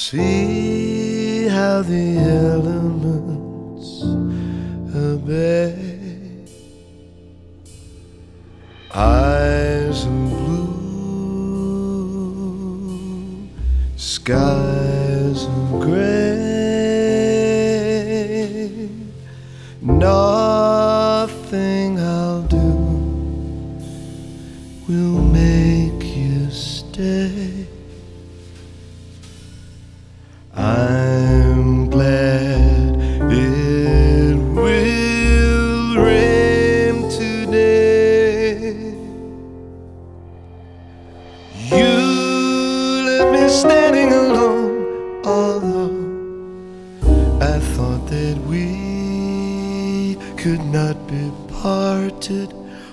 See how the elements obey. Eyes of blue, skies of gray. Nothing I'll do will make you stay. I'm glad it will rain today. You left me standing alone, although I thought that we could not be parted.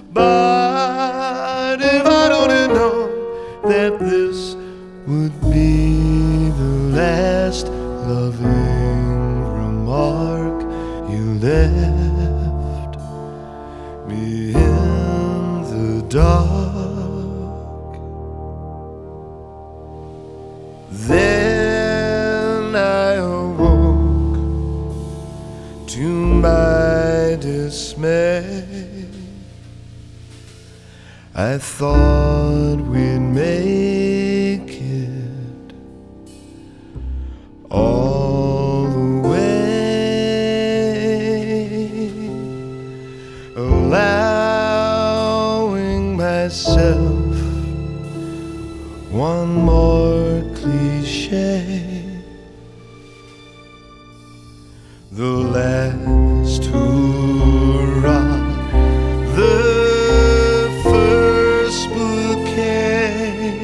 But if I'd only known that this would be the last loving remark, you left me in the dark. Then I awoke to my dismay. I thought we'd make it all the way, allowing myself one more cliche. The last hurrah, the first bouquet.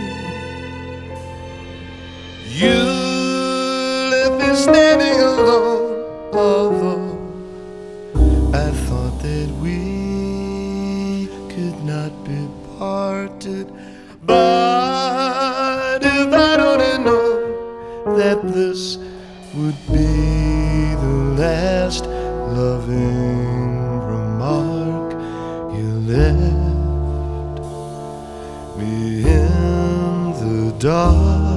You left me standing alone, although I thought that we could not be parted. But if I'd only known that this would be the last loving remark, you left me in the dark.